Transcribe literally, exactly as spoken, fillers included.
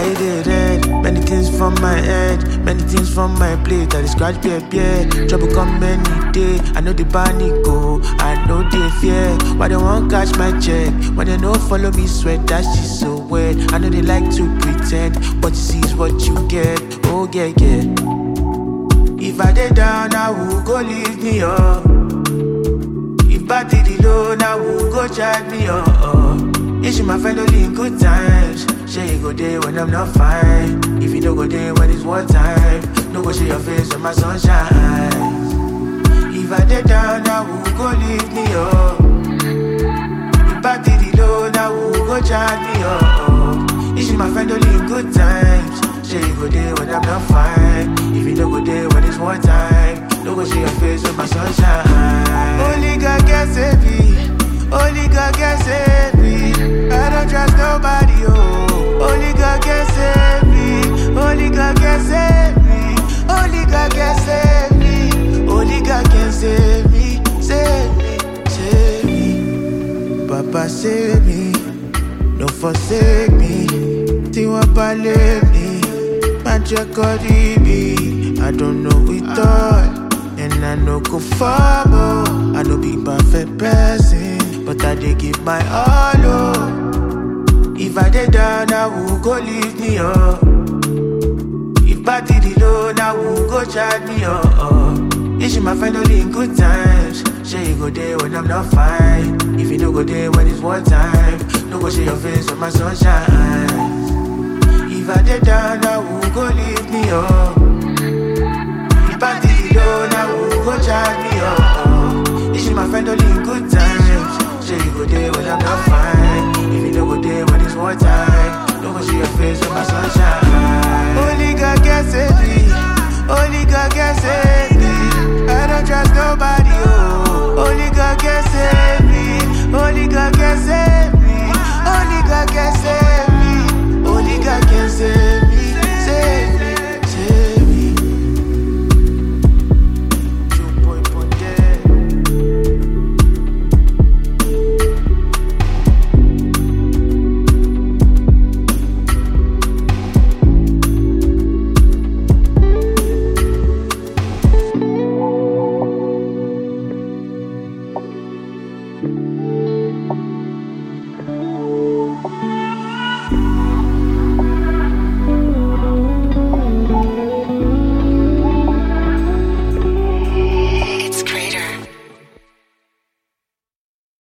Why they red? Many things from my head, many things from my plate. I dey scratch beer, beer. Trouble come any day. I know the panic go, I know they fear. Why they won't catch my check? When they don't follow me sweat, that shit so wet. I know they like to pretend, but you see is what you get. Oh yeah, yeah. If I dey down, I will go leave me up. If I did it low, I will go charge me up. Is my friend only in good times? Say you go there when I'm not fine. If you don't go there when it's war time, no go see your face when my sunshine. If I dey down, I will go leave me up. If I did it low, I will go charge me up. Is my friend only in good times? Say you go there when I'm not fine. If you don't go there when it's war time, no go see your face when my sunshine. Only God can save me. Only God can save me. I don't trust nobody, oh. Only God can save me. Only God can save me. Only God can save me. Only God can save me. Save me, save me. Papa save me. Don't forsake me. Tiwa pale me. Magic me. I don't know it all. And I know go far more. I know be perfect person, but I dey give my all, oh. If I dey down, I will go leave me up. If I did it low, I will go charge me up, oh. Is my friend only in good times? Say you go there when I'm not fine. If you don't go there when it's war time, no go see your face when my sunshine. If I dey down, I will go leave me up. If I did it low, I will go charge me up, oh. Is my friend only in good times? Say you go there when I'm not fine.